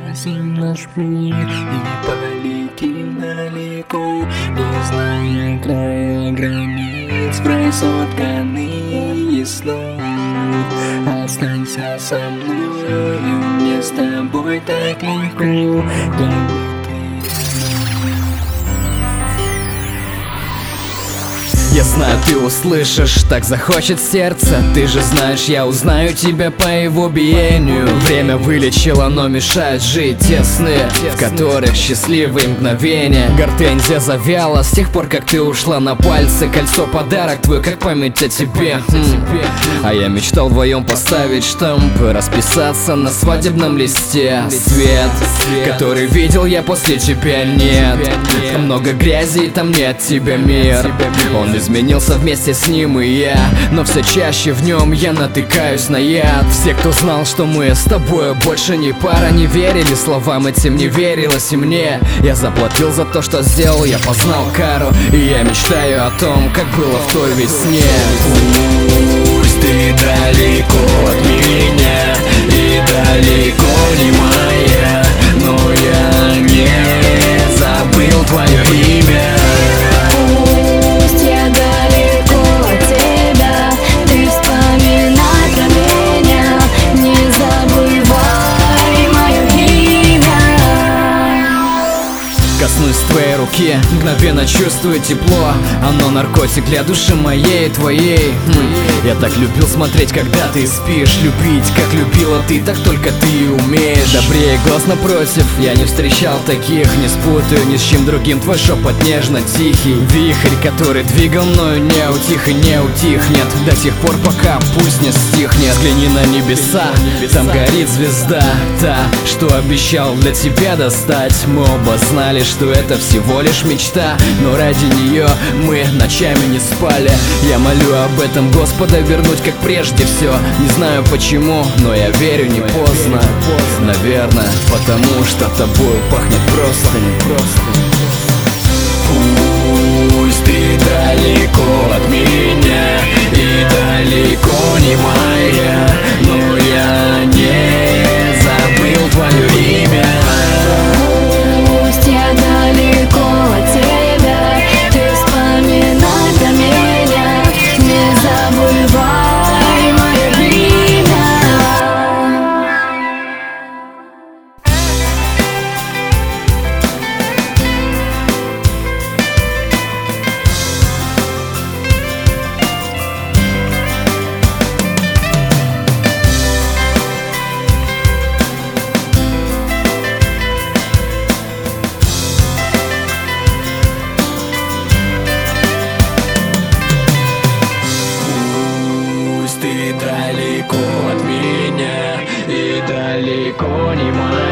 украсим наш мир и полетим далеко, не зная края границ, в рай сотканные снов. Останься со мной, мне с тобой так легко, Я знаю, ты услышишь, так захочет сердце. Ты же знаешь, я узнаю тебя по его биению. Время вылечило, но мешает жить те сны, в которых счастливые мгновения. Гортензия завяла с тех пор, как ты ушла на пальцы. Кольцо подарок твой, как память о тебе. А я мечтал вдвоем поставить штамп, расписаться на свадебном листе. Свет, который видел я после тебя, нет. Там много грязи, и там нет тебя мир. Он изменился вместе с ним и я, но все чаще в нем я натыкаюсь на яд. Все, кто знал, что мы с тобой больше не пара, не верили словам этим, не верилось и мне. Я заплатил за то, что сделал, я познал кару, и я мечтаю о том, как было в той весне. пусть ты далеко от меня и далеко не моя, но я не забыл твое имя. Коснусь твоей руки, мгновенно чувствую тепло. Оно наркотик для души моей и твоей. Я так любил смотреть, когда ты спишь. Любить, как любила ты, так только ты и умеешь. Добрее глаз напротив, я не встречал таких. Не спутаю ни с чем другим твой шепот нежно-тихий. Вихрь, который двигал мною, не утих и не утихнет до тех пор, пока пульс не стихнет. Взгляни на небеса, там горит звезда, та, что обещал для тебя достать. Мы оба знали, что это всего лишь мечта, но ради нее мы ночами не спали. Я молю об этом Господа вернуть как прежде все. Не знаю почему, но я верю, не поздно. Наверное, потому что тобою пахнет просто. Пусть ты далеко от меня и далеко не моя, но я не забыл твое имя. Далеко от меня и далеко не моя.